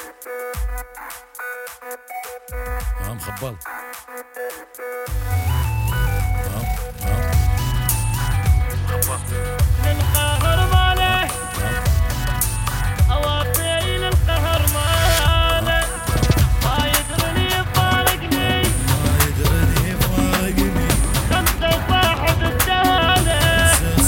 مخبل. للقهر ماله اوافي للقهر ماله ما يدرني يفارقني خمسة صاحب بداله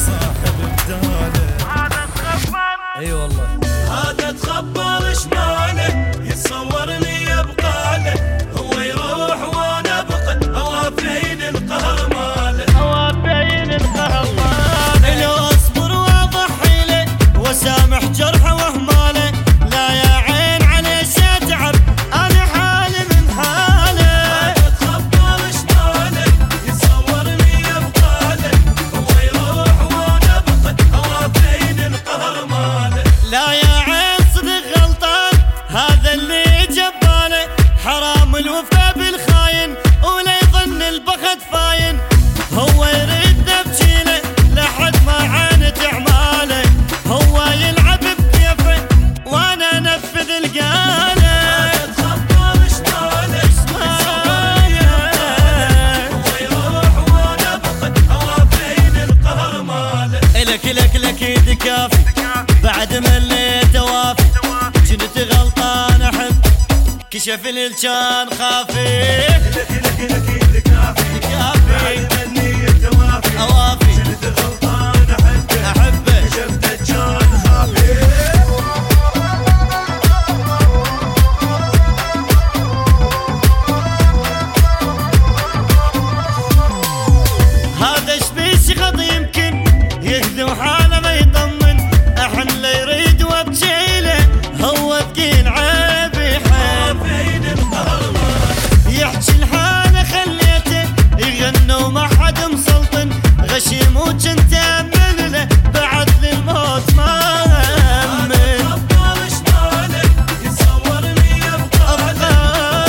هذا تخبل اي والله هذا تخبل شماله يتصورني يبقاله هو يروح وانا ابقى اوافين القهر ماله اوافي للقهر ماله لو اصبر واضحي له وسامح جرحه واهماله لا يا عين عليه اتعب انا حالي من حاله هذا تخبل شماله يتصورني يبقاله هو يروح وانا ابقى اوافين القهر ماله لا يا عين صدق غلطان هذا اللي جباله حرام الوفا بالخاين ولا يظن البخت فاين هو يريد نبجيله لحد ما عانت اعماله هو يلعب بكيفه وانا انفذ القاله هذا تخبل شماله هو يروح وانا ابقى اوافين القهر ماله لك ايدي كافي بعد مليت اوافي كنت غلطان احب كشف لي كان خافي لك ايدي كافي بعد مليت اوافي كنت غلطان احبه كشفت كان خافي هذا شبيش غض يمكن يهدي حاله ما يطمن احن لا يريد وابجيله هو ثقيل عيب يحب يحكي الحاله خليته يغنى وما حد مسلطن غشيم وجنت امن له بعد للموت ما امن يصورني يبقى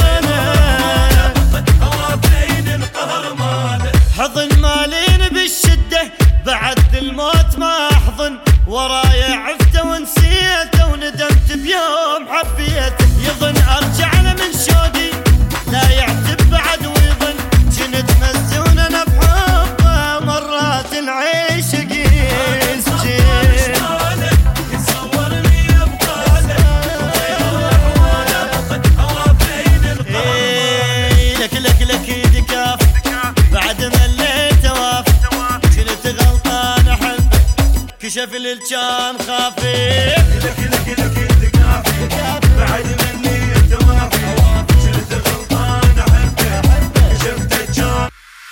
حضن مالين بالشدة بعد الموت ما احضن ورايا عفته ونسيته وندمت بيوم حبيته يظن ارجع له من شوقي لا يعتب بعد ويظن كنت مزون انا بحبه مرات العيش يسجن يصورني يبقى لك ايدي كافي بعد مليت اوافي كنت غلطان احبه كشف لي كان خافي لك ايدي كافي بعد مليت اوافي كنت غلطان احبه كشفت كان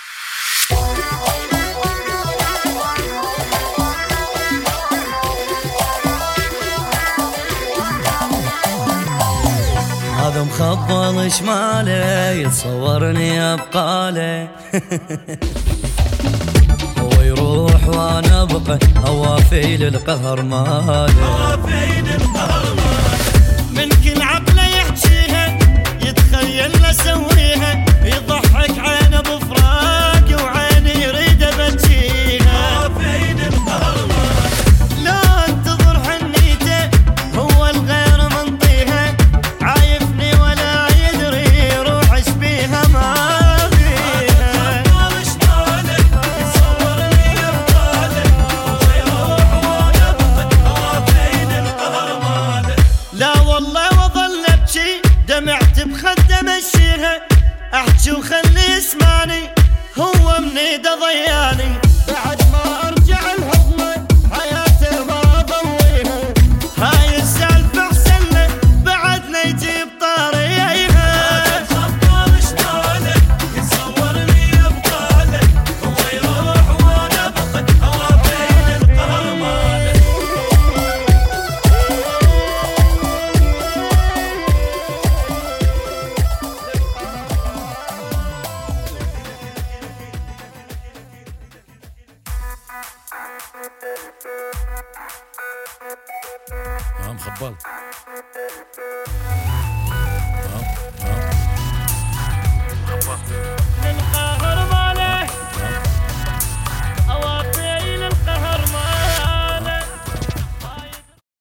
هذا مخبل شماله يتصورني ابقاله هو يروح وانا ابقى اوافي للقهر ماله من كل عقله يحكيها يتخيل اسويها يضحك عينه بفراق وعيني يريد ابجيها لا انتظر حنيته هو الغير منطيها عايفني ولا يدري روح ايش بيها ما بيها لا والله وظل ابكي دمعت بخده مشيها احكي وخلي يسمعني هو من ايده ضياني بعد ما ارجع الحضنه حياته ما ضويها هاي السالفه احسن له بعدنا يجيب طاريها تخبل شماله يصورني يبقاله هو يروح وانا ابقى اوافي القهر ماله مخبل. خبل